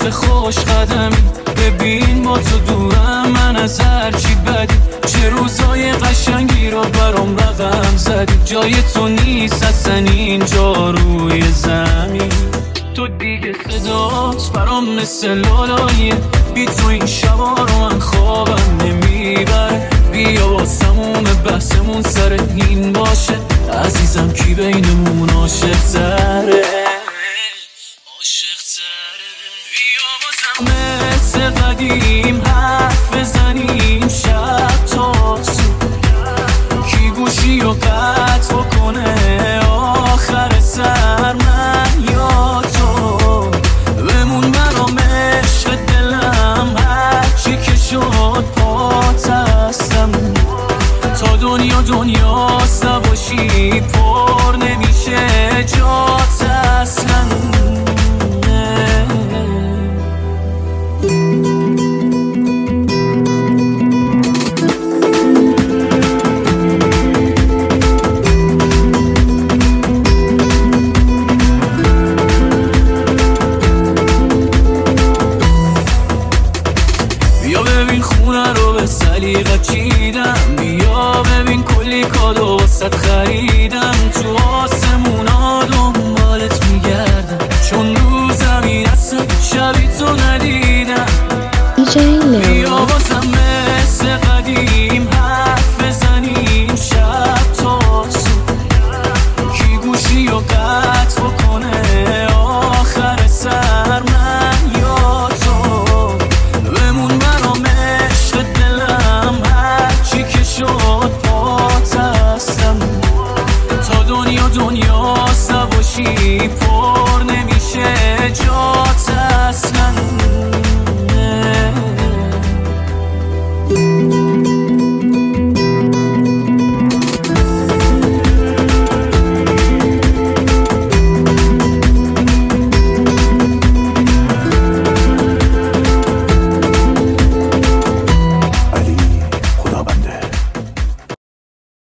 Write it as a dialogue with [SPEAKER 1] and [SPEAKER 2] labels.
[SPEAKER 1] خوش قدمی. ببین با تو دورم من از هرچی بدی، چه روزای قشنگی رو برام رقم زدی. جای تو نیست اصلا اینجا روی زمین، تو دیگه صدات برام مثل لالاییه. بی تو این شبا رو من خوابم نمیبره. بیا واسمون بحثمون سر این باشه، عزیزم کی بینمون عاشق تره. بیا بازم مثل قدیم حرف بزنیم شب تا صبح، کی گوشی رو قطع بکنه آخر سر من یا تو. بمون برام عشق دلم هرچی که شد پات هستم، تا دنیاست نباشی پر نمیشه جات اصلا. بیا ببین خونه رو به سلیقه چیدم، بیا ببین کلی کادو واسط خریدم. تو آسمونا دنبالت میگردم، چون رو زمین اصلا شبی تو ندیدم. بیا بازم مثل قدیم حرف بزنیم شب تا صبح، کی گوشی رو قطع بکنه آخر سر من یا تو. بمون برام عشق دلم هرچی که شد پات هستم، تا دنیاست نباشی پر